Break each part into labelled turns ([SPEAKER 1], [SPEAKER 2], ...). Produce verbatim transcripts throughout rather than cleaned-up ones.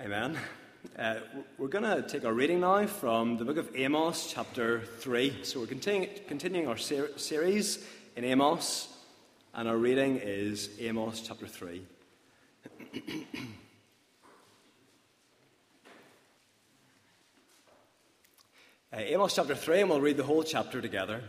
[SPEAKER 1] Amen. Uh, we're going to take our reading now from the book of Amos, chapter three. So we're continu- continuing our ser- series in Amos, and our reading is Amos, chapter three. uh, Amos, chapter three, and we'll read the whole chapter together.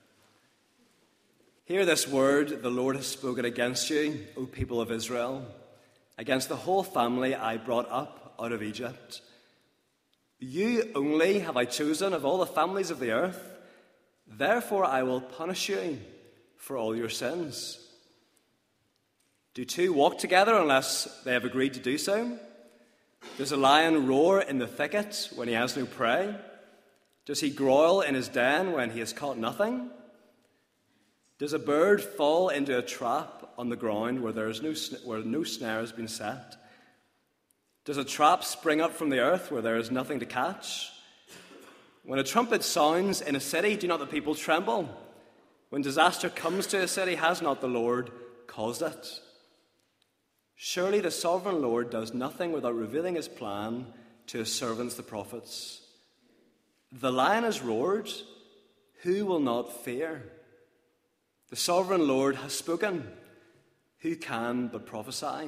[SPEAKER 1] Hear this word the Lord has spoken against you, O people of Israel, against the whole family I brought up out of Egypt. You only have I chosen of all the families of the earth, therefore I will punish you for all your sins. Do two walk together unless they have agreed to do so? Does a lion roar in the thicket when he has no prey? Does he growl in his den when he has caught nothing? Does a bird fall into a trap on the ground where there is no where no snare has been set? Does a trap spring up from the earth where there is nothing to catch? When a trumpet sounds in a city, do not the people tremble? When disaster comes to a city, has not the Lord caused it? Surely the sovereign Lord does nothing without revealing his plan to his servants, the prophets. The lion has roared, who will not fear? The sovereign Lord has spoken, who can but prophesy?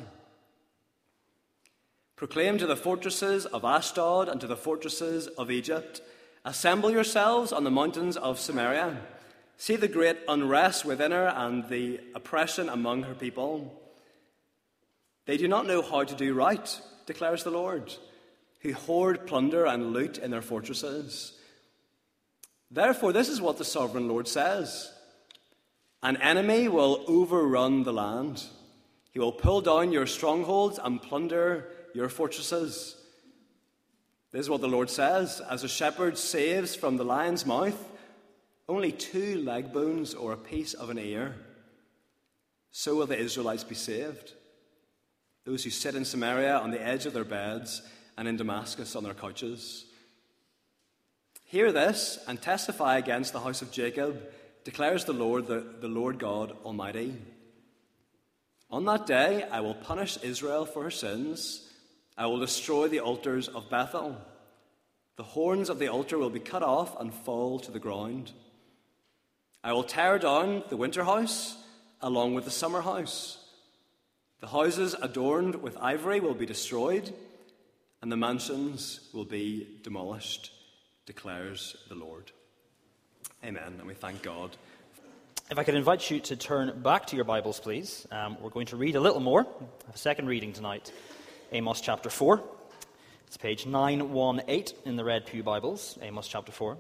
[SPEAKER 1] Proclaim to the fortresses of Ashdod and to the fortresses of Egypt, assemble yourselves on the mountains of Samaria. See the great unrest within her and the oppression among her people. They do not know how to do right, declares the Lord, who hoard plunder and loot in their fortresses. Therefore, this is what the sovereign Lord says. An enemy will overrun the land. He will pull down your strongholds and plunder your fortresses. This is what the Lord says. As a shepherd saves from the lion's mouth only two leg bones or a piece of an ear, so will the Israelites be saved. Those who sit in Samaria on the edge of their beds and in Damascus on their couches. Hear this and testify against the house of Jacob, declares the Lord, the, the Lord God Almighty. On that day I will punish Israel for her sins. I will destroy the altars of Bethel. The horns of the altar will be cut off and fall to the ground. I will tear down the winter house along with the summer house. The houses adorned with ivory will be destroyed, and the mansions will be demolished, declares the Lord. Amen, and we thank God.
[SPEAKER 2] If I could invite you to turn back to your Bibles, please. Um, we're going to read a little more. I have a second reading tonight. Amos chapter four. It's page nine eighteen in the Red Pew Bibles, Amos chapter four.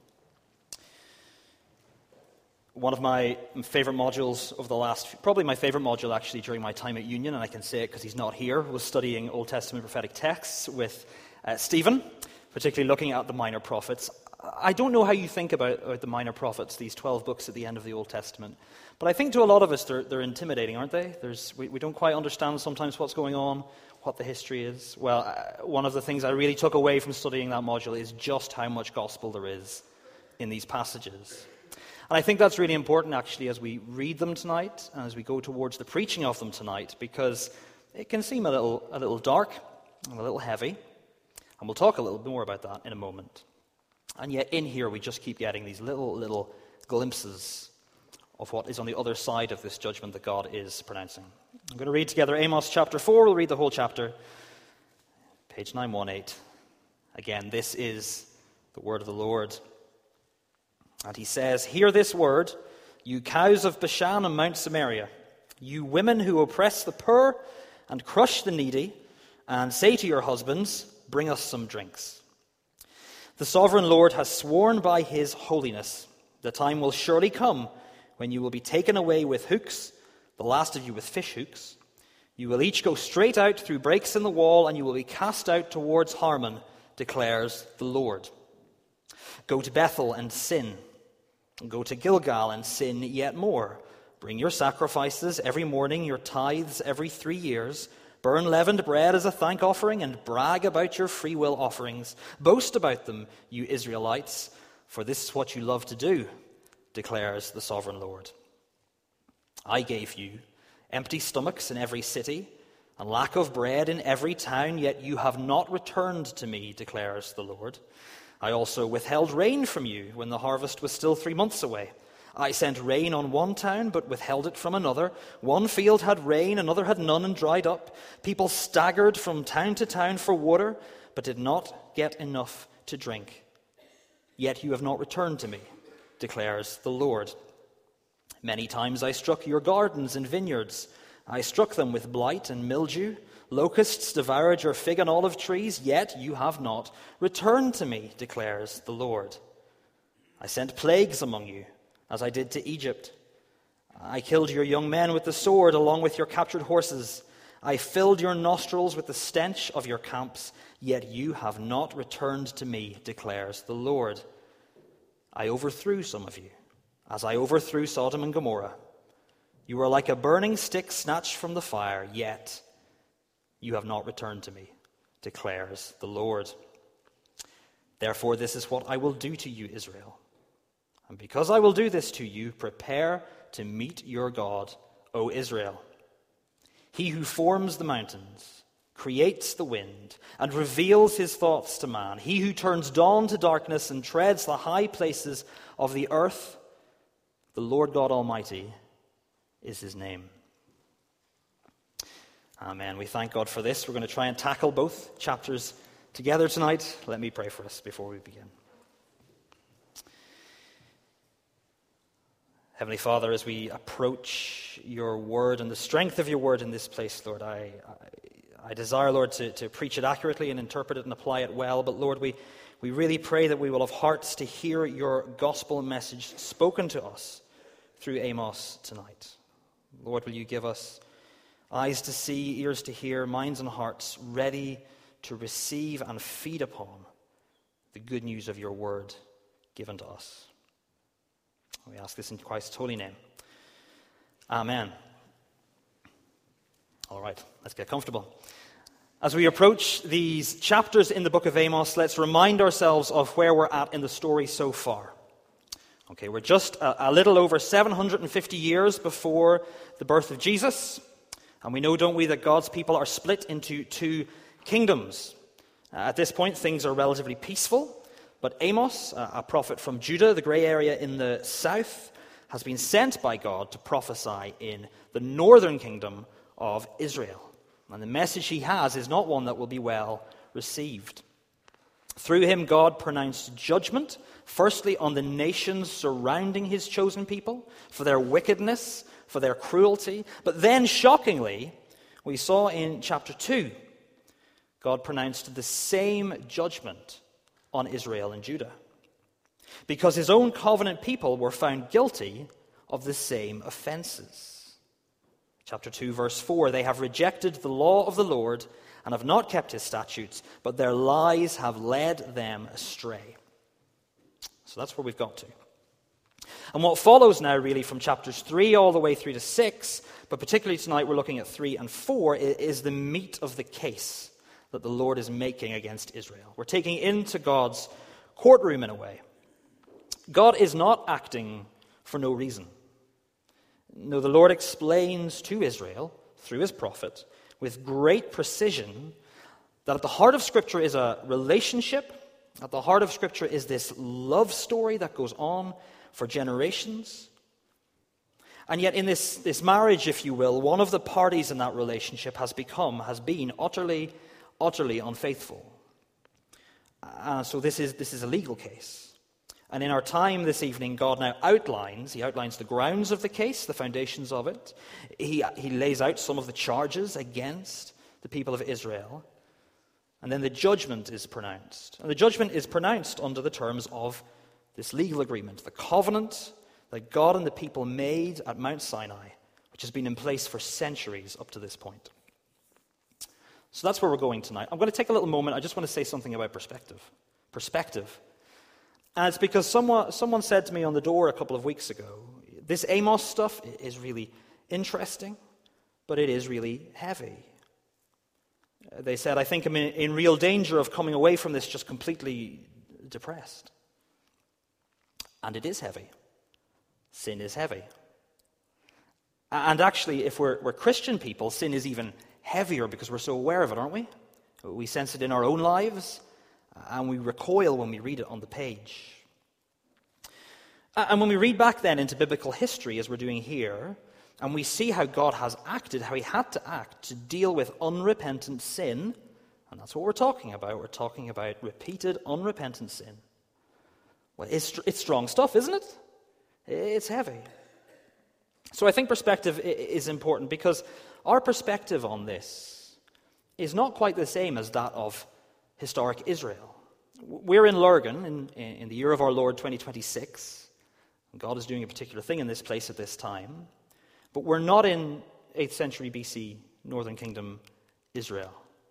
[SPEAKER 2] One of my favourite modules of the last, probably my favourite module actually during my time at Union, and I can say it because he's not here, was studying Old Testament prophetic texts with uh, Stephen, particularly looking at the minor prophets. I don't know how you think about, about the minor prophets, these twelve books at the end of the Old Testament, but I think to a lot of us they're, they're intimidating, aren't they? There's, we, we don't quite understand sometimes what's going on, what the history is. Well, uh, one of the things I really took away from studying that module is just how much gospel there is in these passages. And I think that's really important actually as we read them tonight and as we go towards the preaching of them tonight, because it can seem a little, a little dark and a little heavy, and we'll talk a little bit more about that in a moment. And yet in here we just keep getting these little, little glimpses of what is on the other side of this judgment that God is pronouncing. I'm going to read together Amos chapter four. We'll read the whole chapter. Page nine eighteen. Again, this is the word of the Lord. And he says, "Hear this word, you cows of Bashan and Mount Samaria, you women who oppress the poor and crush the needy, and say to your husbands, bring us some drinks. The sovereign Lord has sworn by his holiness, the time will surely come when you will be taken away with hooks, the last of you with fish hooks. You will each go straight out through breaks in the wall, and you will be cast out towards Harmon, declares the Lord. Go to Bethel and sin. Go to Gilgal and sin yet more. Bring your sacrifices every morning, your tithes every three years. Burn leavened bread as a thank offering, and brag about your free will offerings. Boast about them, you Israelites, for this is what you love to do, declares the sovereign Lord. I gave you empty stomachs in every city, and lack of bread in every town, yet you have not returned to me, declares the Lord. I also withheld rain from you when the harvest was still three months away. I sent rain on one town, but withheld it from another. One field had rain, another had none and dried up. People staggered from town to town for water, but did not get enough to drink. Yet you have not returned to me, declares the Lord. Many times I struck your gardens and vineyards. I struck them with blight and mildew. Locusts devoured your fig and olive trees, yet you have not returned to me, declares the Lord. I sent plagues among you, as I did to Egypt. I killed your young men with the sword, along with your captured horses. I filled your nostrils with the stench of your camps, yet you have not returned to me, declares the Lord. I overthrew some of you, as I overthrew Sodom and Gomorrah. You were like a burning stick snatched from the fire, yet you have not returned to me, declares the Lord. Therefore, this is what I will do to you, Israel. And because I will do this to you, prepare to meet your God, O Israel. He who forms the mountains, creates the wind, and reveals his thoughts to man. He who turns dawn to darkness and treads the high places of the earth, the Lord God Almighty is his name. Amen. We thank God for this. We're going to try and tackle both chapters together tonight. Let me pray for us before we begin. Heavenly Father, as we approach your word and the strength of your word in this place, Lord, I, I, I desire, Lord, to, to preach it accurately and interpret it and apply it well. But Lord, we, we really pray that we will have hearts to hear your gospel message spoken to us through Amos tonight. Lord, will you give us eyes to see, ears to hear, minds and hearts ready to receive and feed upon the good news of your word given to us. We ask this in Christ's holy name. Amen. All right, let's get comfortable. As we approach these chapters in the book of Amos, let's remind ourselves of where we're at in the story so far. Okay, we're just a, a little over seven hundred fifty years before the birth of Jesus. And we know, don't we, that God's people are split into two kingdoms. Uh, at this point, things are relatively peaceful. But Amos, a prophet from Judah, the grey area in the south, has been sent by God to prophesy in the northern kingdom of Israel. And the message he has is not one that will be well received. Through him, God pronounced judgment, firstly on the nations surrounding his chosen people, for their wickedness, for their cruelty. But then, shockingly, we saw in chapter two, God pronounced the same judgment on Israel and Judah, because his own covenant people were found guilty of the same offenses. Chapter two, verse four, they have rejected the law of the Lord and have not kept his statutes, but their lies have led them astray. So that's where we've got to. And what follows now, really, from chapters three all the way through to six, but particularly tonight we're looking at three and four, is the meat of the case that the Lord is making against Israel. We're taking into God's courtroom in a way. God is not acting for no reason. No, the Lord explains to Israel, through his prophet, with great precision, that at the heart of Scripture is a relationship. At the heart of Scripture is this love story that goes on for generations. And yet in this, this marriage, if you will, one of the parties in that relationship has become, has been utterly utterly unfaithful. Uh, so this is this is a legal case. And in our time this evening, God now outlines, he outlines the grounds of the case, the foundations of it. He, he lays out some of the charges against the people of Israel. And then the judgment is pronounced. And the judgment is pronounced under the terms of this legal agreement, the covenant that God and the people made at Mount Sinai, which has been in place for centuries up to this point. So that's where we're going tonight. I'm going to take a little moment. I just want to say something about perspective. Perspective. And it's because someone, someone said to me on the door a couple of weeks ago, this Amos stuff is really interesting, but it is really heavy. They said, I think I'm in, in real danger of coming away from this just completely depressed. And it is heavy. Sin is heavy. And actually, if we're, we're Christian people, sin is even heavier because we're so aware of it, aren't we? We sense it in our own lives, and we recoil when we read it on the page. And when we read back then into biblical history, as we're doing here, and we see how God has acted, how he had to act to deal with unrepentant sin, and that's what we're talking about. We're talking about repeated unrepentant sin. Well, it's, it's strong stuff, isn't it? It's heavy. So I think perspective is important, because our perspective on this is not quite the same as that of historic Israel. We're in Lurgan in, in the year of our Lord twenty twenty-six. God is doing a particular thing in this place at this time. But we're not in eighth century B C Northern Kingdom Israel.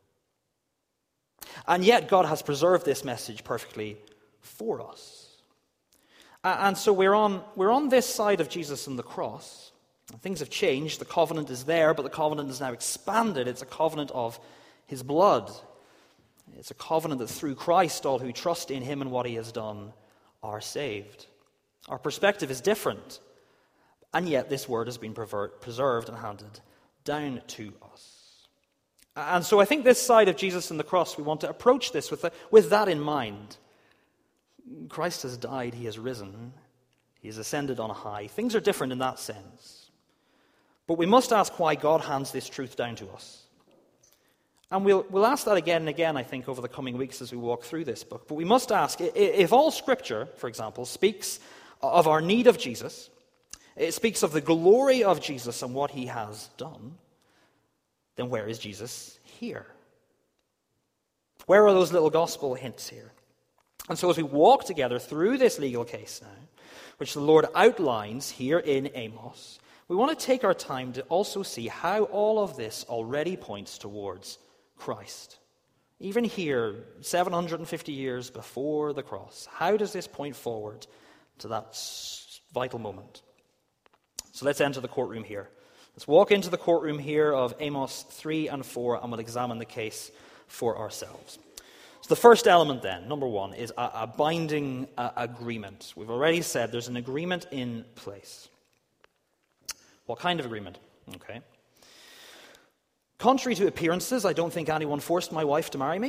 [SPEAKER 2] And yet God has preserved this message perfectly for us. And so we're on, we're on this side of Jesus and the cross. Things have changed. The covenant is there, but the covenant is now expanded. It's a covenant of his blood. It's a covenant that through Christ, all who trust in him and what he has done are saved. Our perspective is different. And yet this word has been preserved and handed down to us. And so I think this side of Jesus and the cross, we want to approach this with, the, with that in mind. Christ has died, he has risen, he has ascended on high. Things are different in that sense. But we must ask why God hands this truth down to us. And we'll, we'll ask that again and again, I think, over the coming weeks as we walk through this book. But we must ask, if all Scripture, for example, speaks of our need of Jesus, it speaks of the glory of Jesus and what he has done, then where is Jesus here? Where are those little gospel hints here? And so as we walk together through this legal case now, which the Lord outlines here in Amos, we want to take our time to also see how all of this already points towards Christ. Even here, seven hundred fifty years before the cross, how does this point forward to that vital moment? So let's enter the courtroom here. Let's walk into the courtroom here of Amos three and four, and we'll examine the case for ourselves. So the first element then, number one, is a, a binding uh, agreement. We've already said there's an agreement in place. What kind of agreement? Okay. Contrary to appearances, I don't think anyone forced my wife to marry me.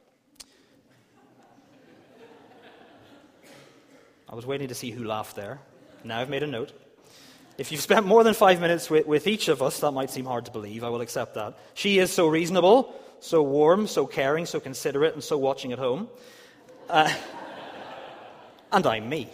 [SPEAKER 2] I was waiting to see who laughed there. Now I've made a note. If you've spent more than five minutes with, with each of us, that might seem hard to believe. I will accept that. She is so reasonable, so warm, so caring, so considerate, and so watching at home. Uh, and I'm me.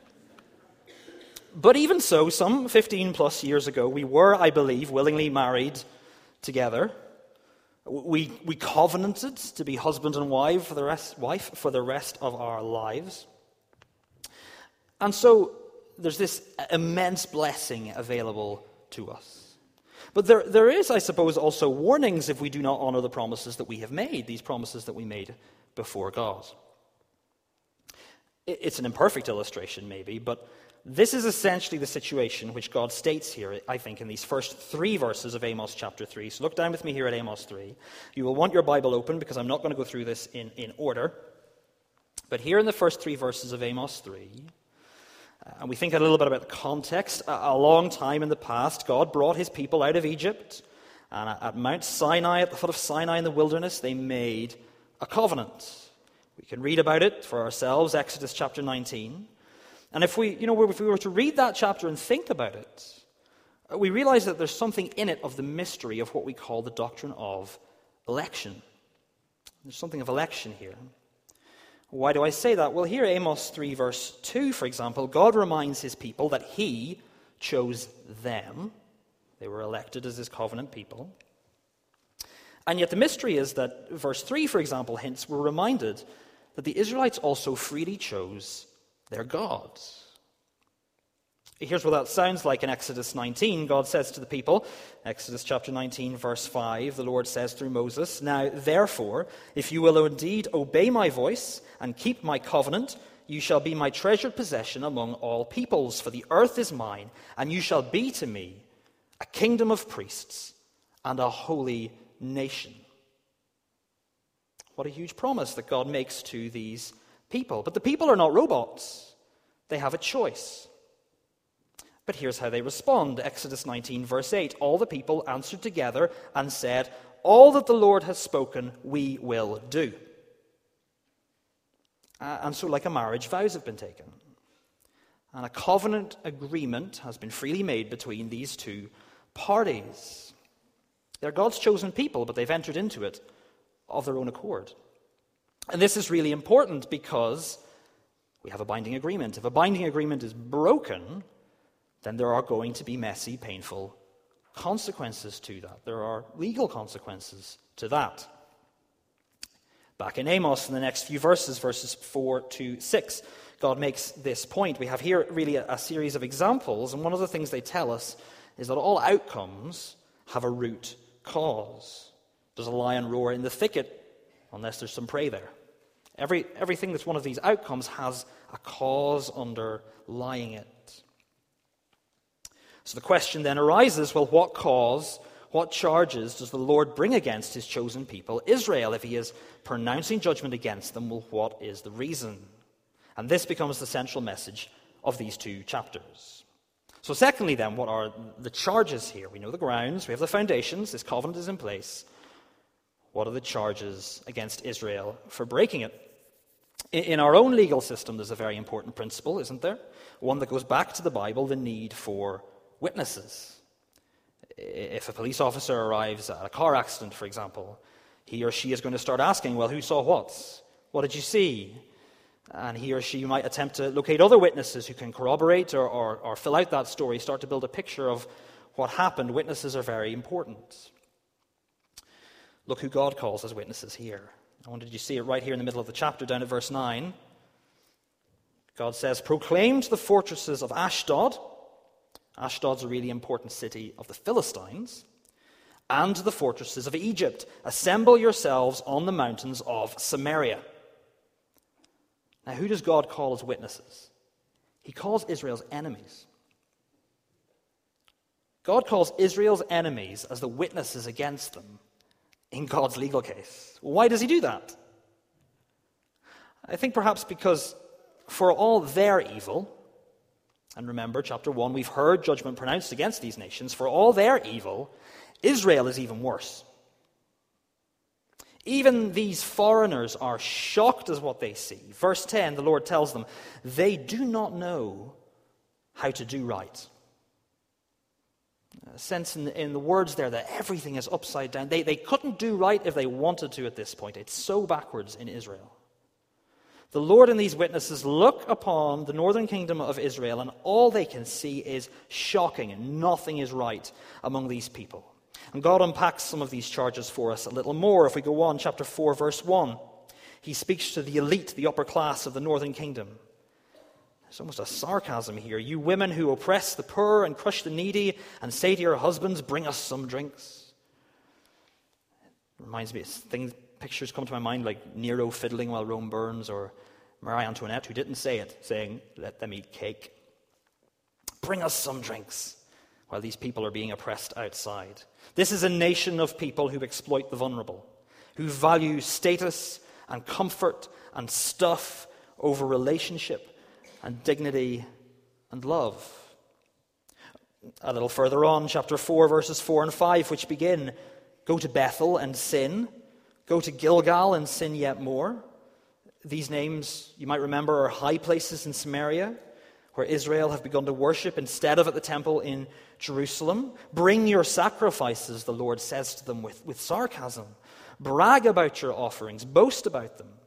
[SPEAKER 2] But even so, some fifteen plus years ago, we were, I believe, willingly married together. We, we covenanted to be husband and wife for the rest, wife for the rest of our lives. And so there's this immense blessing available to us. But there, there is, I suppose, also warnings if we do not honor the promises that we have made, these promises that we made before God. It's an imperfect illustration, maybe, but this is essentially the situation which God states here, I think, in these first three verses of Amos chapter three. So look down with me here at Amos three. You will want your Bible open because I'm not going to go through this in, in order. But here in the first three verses of Amos three, uh, and we think a little bit about the context. A, a long time in the past, God brought his people out of Egypt. And at, at Mount Sinai, at the foot of Sinai in the wilderness, they made a covenant. We can read about it for ourselves, Exodus chapter nineteen. And if we, you know, if we were to read that chapter and think about it, we realize that there's something in it of the mystery of what we call the doctrine of election. There's something of election here. Why do I say that? Well, here, Amos three, verse two, for example, God reminds his people that he chose them. They were elected as his covenant people. And yet the mystery is that verse three, for example, hints we're reminded that the Israelites also freely chose their God. Here's what that sounds like in Exodus nineteen. God says to the people, Exodus chapter nineteen, verse five, the Lord says through Moses, "Now, therefore, if you will indeed obey my voice and keep my covenant, you shall be my treasured possession among all peoples, for the earth is mine, and you shall be to me a kingdom of priests and a holy nation." What a huge promise that God makes to these people. But the people are not robots. They have a choice. But here's how they respond. Exodus nineteen, verse eight. All the people answered together and said, all that the Lord has spoken, we will do. Uh, and so, like a marriage, vows have been taken. And a covenant agreement has been freely made between these two parties. They're God's chosen people, but they've entered into it of their own accord. And this is really important because we have a binding agreement. If a binding agreement is broken, then there are going to be messy, painful consequences to that. There are legal consequences to that. Back in Amos, in the next few verses, verses four to six, God makes this point. We have here really a, a series of examples, and one of the things they tell us is that all outcomes have a root cause. Does a lion roar in the thicket unless there's some prey there? Every, everything that's one of these outcomes has a cause underlying it. So the question then arises, well, what cause, what charges does the Lord bring against his chosen people, Israel? If he is pronouncing judgment against them, well, what is the reason? And this becomes the central message of these two chapters. So secondly then, what are the charges here? We know the grounds, we have the foundations, this covenant is in place. What are the charges against Israel for breaking it? In our own legal system, there's a very important principle, isn't there? One that goes back to the Bible, the need for witnesses. If a police officer arrives at a car accident, for example, he or she is going to start asking, well, who saw what? What did you see? And he or she might attempt to locate other witnesses who can corroborate or, or, or fill out that story, start to build a picture of what happened. Witnesses are very important. Look who God calls as witnesses here. I wanted you to see it right here in the middle of the chapter, down at verse nine. God says, proclaim to the fortresses of Ashdod. Ashdod's a really important city of the Philistines. And to the fortresses of Egypt. Assemble yourselves on the mountains of Samaria. Now, who does God call as witnesses? He calls Israel's enemies. God calls Israel's enemies as the witnesses against them in God's legal case. Why does he do that? I think perhaps because for all their evil, and remember, chapter one, we've heard judgment pronounced against these nations, for all their evil, Israel is even worse. Even these foreigners are shocked at what they see. Verse ten, the Lord tells them, they do not know how to do right. A sense in the, in the words there that everything is upside down. They, they couldn't do right if they wanted to at this point. It's so backwards in Israel. The Lord and these witnesses look upon the northern kingdom of Israel, and all they can see is shocking, and nothing is right among these people. And God unpacks some of these charges for us a little more. If we go on, chapter four, verse one, he speaks to the elite, the upper class of the northern kingdom. There's almost a sarcasm here. You women who oppress the poor and crush the needy and say to your husbands, bring us some drinks. It reminds me, things, pictures come to my mind like Nero fiddling while Rome burns, or Marie Antoinette, who didn't say it, saying, let them eat cake. Bring us some drinks while these people are being oppressed outside. This is a nation of people who exploit the vulnerable, who value status and comfort and stuff over relationship and dignity and love. A little further on, chapter four, verses four and five, which begin, go to Bethel and sin, go to Gilgal and sin yet more. These names, you might remember, are high places in Samaria, where Israel have begun to worship instead of at the temple in Jerusalem. Bring your sacrifices, the Lord says to them with, with sarcasm. Brag about your offerings, boast about them.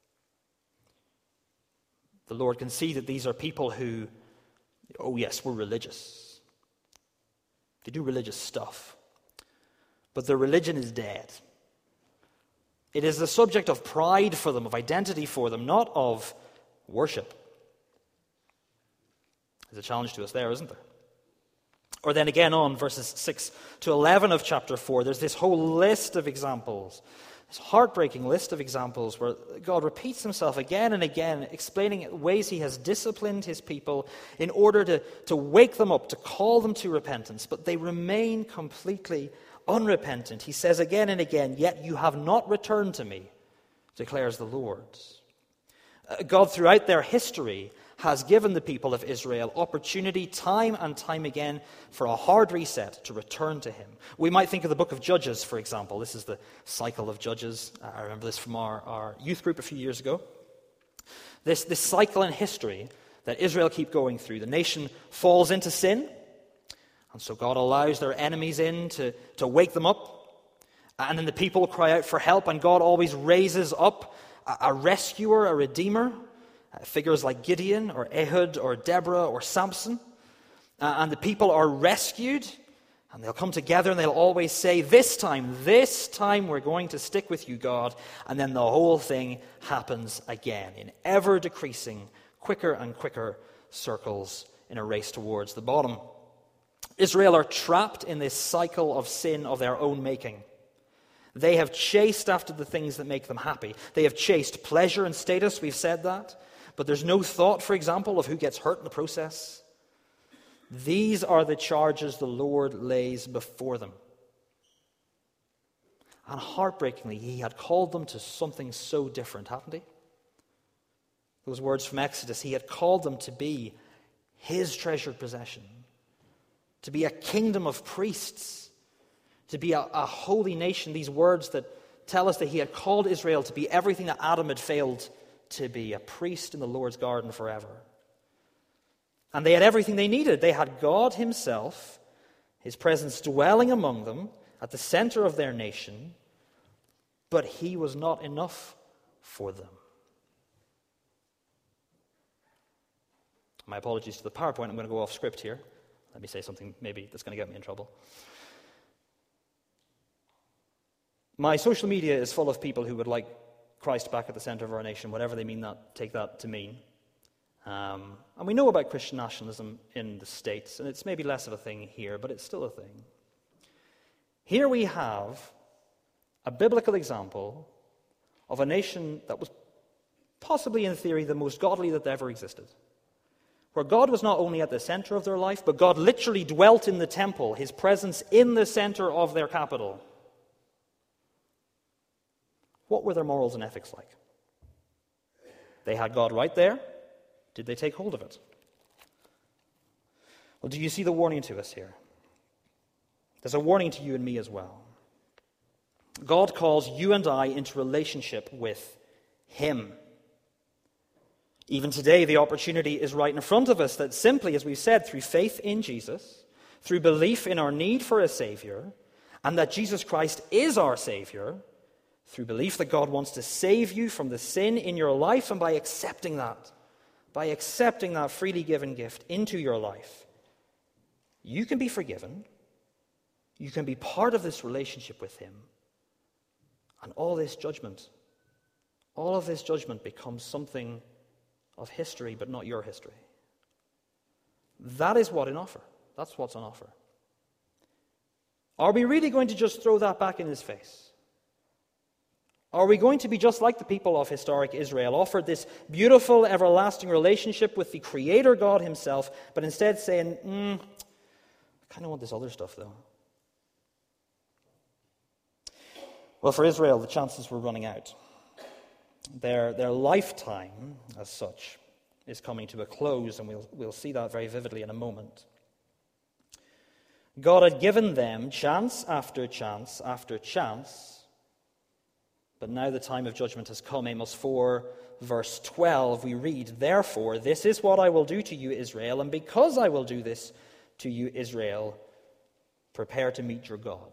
[SPEAKER 2] The Lord can see that these are people who, oh yes, we're religious. They do religious stuff. But their religion is dead. It is the subject of pride for them, of identity for them, not of worship. There's a challenge to us there, isn't there? Or then again on verses six to eleven of chapter four, there's this whole list of examples, this heartbreaking list of examples where God repeats himself again and again, explaining ways he has disciplined his people in order to, to wake them up, to call them to repentance, but they remain completely unrepentant. He says again and again, yet you have not returned to me, declares the Lord. Uh, God throughout their history has given the people of Israel opportunity time and time again for a hard reset to return to him. We might think of the book of Judges, for example. This is the cycle of Judges. I remember this from our, our youth group a few years ago. This, this cycle in history that Israel keep going through. The nation falls into sin, and so God allows their enemies in to, to wake them up. And then the people cry out for help, and God always raises up a, a rescuer, a redeemer. Uh, figures like Gideon or Ehud or Deborah or Samson. Uh, and the people are rescued, and they'll come together and they'll always say, this time, this time we're going to stick with you, God. And then the whole thing happens again in ever-decreasing, quicker and quicker circles in a race towards the bottom. Israel are trapped in this cycle of sin of their own making. They have chased after the things that make them happy. They have chased pleasure and status, we've said that. But there's no thought, for example, of who gets hurt in the process. These are the charges the Lord lays before them. And heartbreakingly, he had called them to something so different, hadn't he? Those words from Exodus, he had called them to be his treasured possession, to be a kingdom of priests, to be a, a holy nation. These words that tell us that he had called Israel to be everything that Adam had failed to be, a priest in the Lord's garden forever. And they had everything they needed. They had God himself, his presence dwelling among them at the center of their nation, but he was not enough for them. My apologies to the PowerPoint. I'm going to go off script here. Let me say something maybe that's going to get me in trouble. My social media is full of people who would like Christ back at the center of our nation, whatever they mean that, take that to mean. Um, and we know about Christian nationalism in the States, and it's maybe less of a thing here, but it's still a thing. Here we have a biblical example of a nation that was possibly, in theory, the most godly that ever existed, where God was not only at the center of their life, but God literally dwelt in the temple, his presence in the center of their capital. What were their morals and ethics like? They had God right there. Did they take hold of it? Well, do you see the warning to us here? There's a warning to you and me as well. God calls you and I into relationship with him. Even today, the opportunity is right in front of us that simply, as we've said, through faith in Jesus, through belief in our need for a Savior, and that Jesus Christ is our Savior, through belief that God wants to save you from the sin in your life, and by accepting that, by accepting that freely given gift into your life, you can be forgiven, you can be part of this relationship with him, and all this judgment, all of this judgment becomes something of history, but not your history. That is what on offer. That's what's on offer. Are we really going to just throw that back in his face? Are we going to be just like the people of historic Israel, offered this beautiful, everlasting relationship with the Creator God himself, but instead saying, mm, I kind of want this other stuff, though? Well, for Israel, the chances were running out. Their, their lifetime, as such, is coming to a close, and we'll, we'll see that very vividly in a moment. God had given them chance after chance after chance, but now the time of judgment has come. Amos four, verse twelve, we read, "Therefore, this is what I will do to you, Israel, and because I will do this to you, Israel, prepare to meet your God."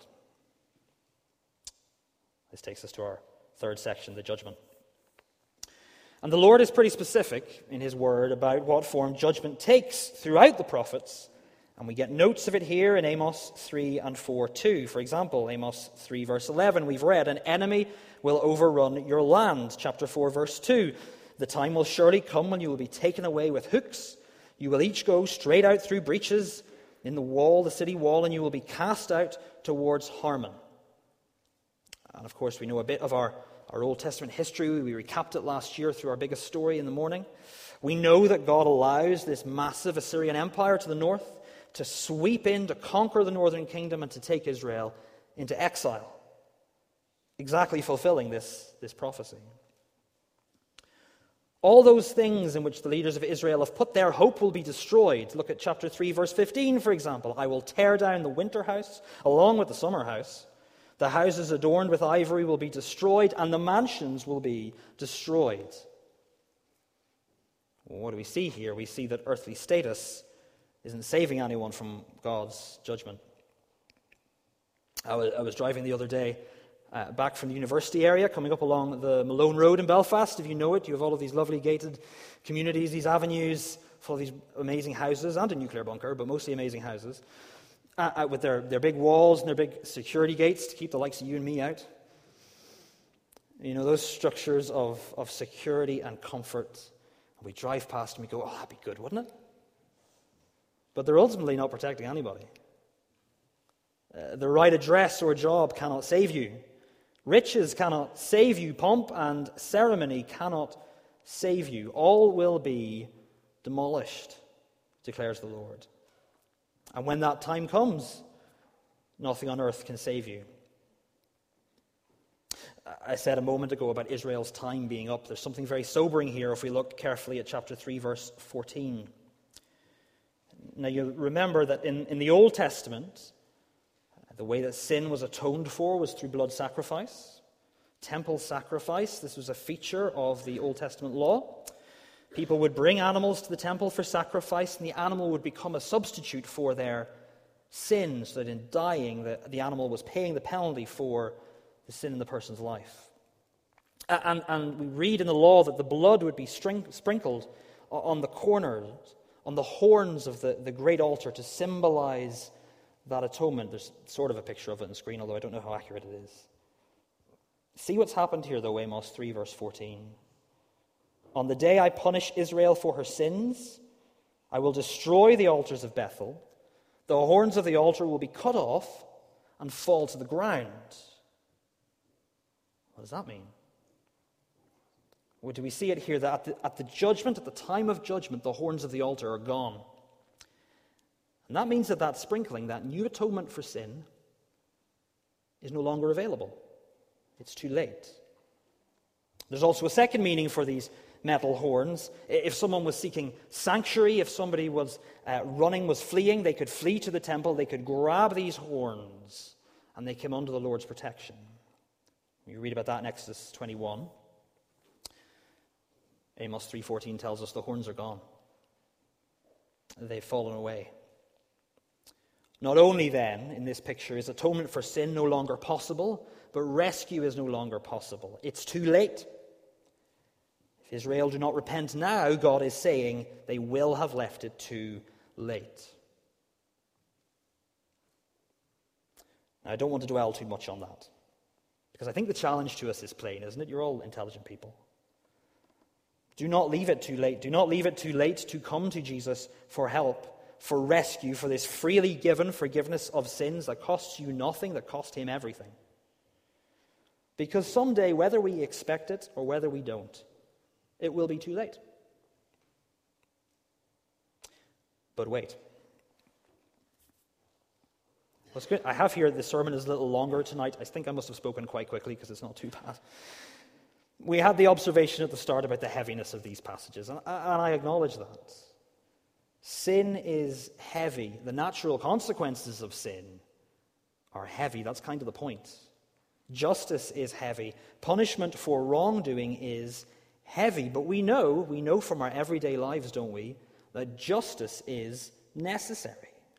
[SPEAKER 2] This takes us to our third section, the judgment. And the Lord is pretty specific in his word about what form judgment takes throughout the prophets. And we get notes of it here in Amos three and four too. For example, Amos three verse eleven, we've read, "An enemy will overrun your land." Chapter four verse two, "The time will surely come when you will be taken away with hooks. You will each go straight out through breaches in the wall, the city wall, and you will be cast out towards Harmon." And of course, we know a bit of our, our Old Testament history. We recapped it last year through our biggest story in the morning. We know that God allows this massive Assyrian empire to the north to sweep in, to conquer the northern kingdom, and to take Israel into exile, exactly fulfilling this, this prophecy. All those things in which the leaders of Israel have put their hope will be destroyed. Look at chapter three, verse fifteen, for example. I will tear down the winter house along with the summer house. The houses adorned with ivory will be destroyed, and the mansions will be destroyed. Well, what do we see here? We see that earthly status isn't saving anyone from God's judgment. I was, I was driving the other day uh, back from the university area, coming up along the Malone Road in Belfast. If you know it, you have all of these lovely gated communities, these avenues, full of these amazing houses, and a nuclear bunker, but mostly amazing houses, uh, uh, with their, their big walls and their big security gates to keep the likes of you and me out. You know, those structures of, of security and comfort. We drive past and we go, oh, that'd be good, wouldn't it? But they're ultimately not protecting anybody. Uh, the right address or job cannot save you. Riches cannot save you. Pomp and ceremony cannot save you. All will be demolished, declares the Lord. And when that time comes, nothing on earth can save you. I said a moment ago about Israel's time being up. There's something very sobering here if we look carefully at chapter three, verse fourteen. Now you remember that in, in the Old Testament, the way that sin was atoned for was through blood sacrifice, temple sacrifice. This was a feature of the Old Testament law. People would bring animals to the temple for sacrifice, and the animal would become a substitute for their sins, so that in dying, the, the animal was paying the penalty for the sin in the person's life. And, and we read in the law that the blood would be string, sprinkled on the corners, on the horns of the, the great altar to symbolize that atonement. There's sort of a picture of it on the screen, although I don't know how accurate it is. See what's happened here, though, Amos three, verse fourteen. On the day I punish Israel for her sins, I will destroy the altars of Bethel. The horns of the altar will be cut off and fall to the ground. What does that mean? Well, do we see it here that at the, at the judgment, at the time of judgment, the horns of the altar are gone? And that means that that sprinkling, that new atonement for sin, is no longer available. It's too late. There's also a second meaning for these metal horns. If someone was seeking sanctuary, if somebody was uh, running, was fleeing, they could flee to the temple, they could grab these horns, and they came under the Lord's protection. You read about that in Exodus twenty-one. Amos three fourteen tells us the horns are gone. They've fallen away. Not only then, in this picture, is atonement for sin no longer possible, but rescue is no longer possible. It's too late. If Israel do not repent now, God is saying they will have left it too late. Now, I don't want to dwell too much on that, because I think the challenge to us is plain, isn't it? You're all intelligent people. Do not leave it too late. Do not leave it too late to come to Jesus for help, for rescue, for this freely given forgiveness of sins that costs you nothing, that cost him everything. Because someday, whether we expect it or whether we don't, it will be too late. But wait. What's good? I have here, the sermon is a little longer tonight. I think I must have spoken quite quickly because it's not too bad. We had the observation at the start about the heaviness of these passages, and I acknowledge that. Sin is heavy. The natural consequences of sin are heavy. That's kind of the point. Justice is heavy. Punishment for wrongdoing is heavy. But we know, we know from our everyday lives, don't we, that justice is necessary.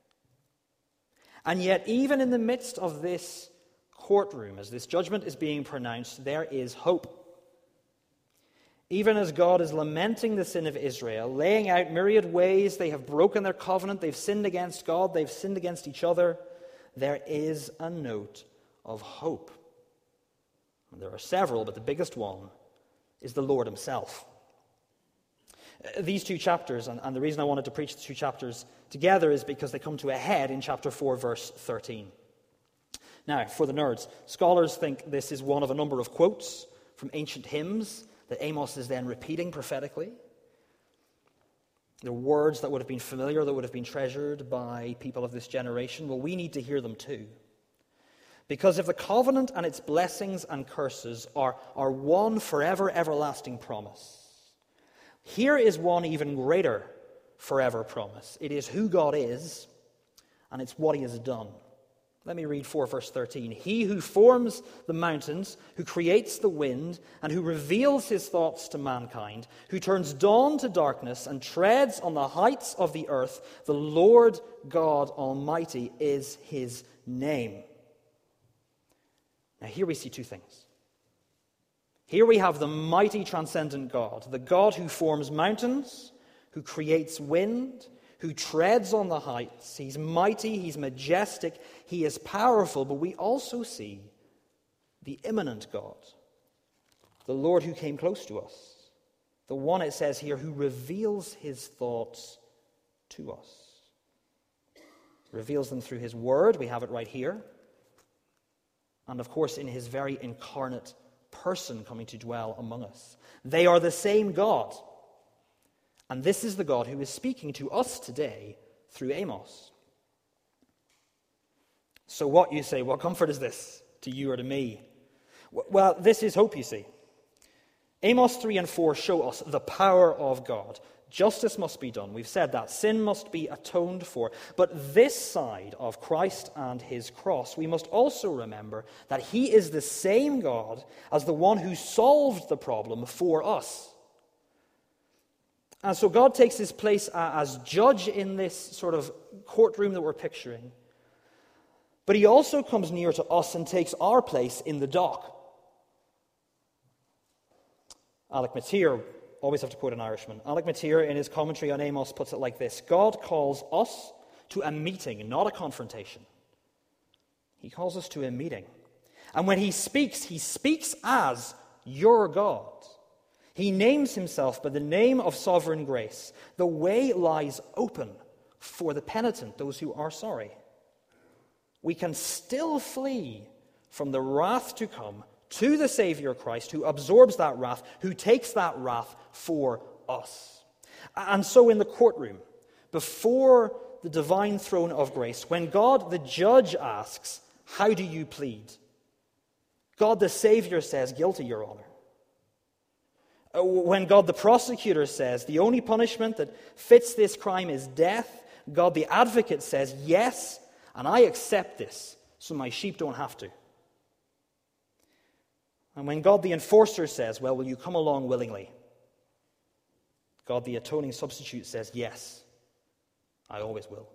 [SPEAKER 2] And yet, even in the midst of this courtroom, as this judgment is being pronounced, there is hope. Even as God is lamenting the sin of Israel, laying out myriad ways they have broken their covenant, they've sinned against God, they've sinned against each other, there is a note of hope. And there are several, but the biggest one is the Lord himself. These two chapters, and, and the reason I wanted to preach the two chapters together is because they come to a head in chapter four, verse thirteen. Now, for the nerds, scholars think this is one of a number of quotes from ancient hymns that Amos is then repeating prophetically. They're words that would have been familiar, that would have been treasured by people of this generation. Well, we need to hear them too. Because if the covenant and its blessings and curses are, are one forever everlasting promise, Here is one even greater forever promise. It is who God is, and it's what he has done. Let me read four, verse thirteen. He who forms the mountains, who creates the wind, and who reveals his thoughts to mankind, who turns dawn to darkness and treads on the heights of the earth, the Lord God Almighty is his name. Now here we see two things. Here we have the mighty transcendent God, the God who forms mountains, who creates wind, who treads on the heights. He's mighty, he's majestic, he is powerful, but we also see the immanent God, the Lord who came close to us, the one, it says here, who reveals his thoughts to us. Reveals them through his word, we have it right here, and of course in his very incarnate person coming to dwell among us. They are the same God. And this is the God who is speaking to us today through Amos. So what, you say, what comfort is this to you or to me? Well, this is hope, you see. Amos three and four show us the power of God. Justice must be done. We've said that. Sin must be atoned for. But this side of Christ and his cross, we must also remember that he is the same God as the one who solved the problem for us. And so God takes his place as judge in this sort of courtroom that we're picturing. But he also comes near to us and takes our place in the dock. Alec Motyer, always have to quote an Irishman. Alec Motyer, in his commentary on Amos, puts it like this: God calls us to a meeting, not a confrontation. He calls us to a meeting. And when he speaks, he speaks as your God. He names himself by the name of sovereign grace. The way lies open for the penitent, those who are sorry. We can still flee from the wrath to come to the Savior Christ, who absorbs that wrath, who takes that wrath for us. And so in the courtroom, before the divine throne of grace, when God the judge asks, "How do you plead?" God the Savior says, "Guilty, Your Honor." When God the prosecutor says, "The only punishment that fits this crime is death," God the advocate says, "Yes, and I accept this, so my sheep don't have to." And when God the enforcer says, "Well, will you come along willingly?" God the atoning substitute says, "Yes, I always will."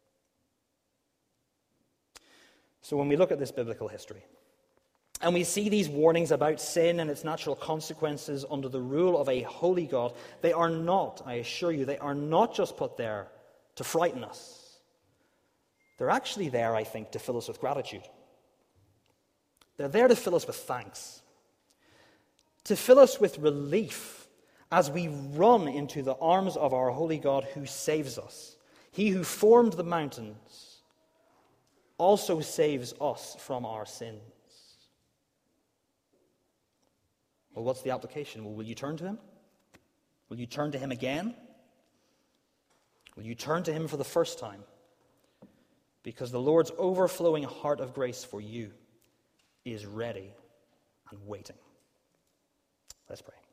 [SPEAKER 2] So when we look at this biblical history, and we see these warnings about sin and its natural consequences under the rule of a holy God, they are not, I assure you, they are not just put there to frighten us. They're actually there, I think, to fill us with gratitude. They're there to fill us with thanks, to fill us with relief as we run into the arms of our holy God who saves us. He who formed the mountains also saves us from our sins. Well, what's the application? Well, will you turn to him? Will you turn to him again? Will you turn to him for the first time? Because the Lord's overflowing heart of grace for you is ready and waiting. Let's pray.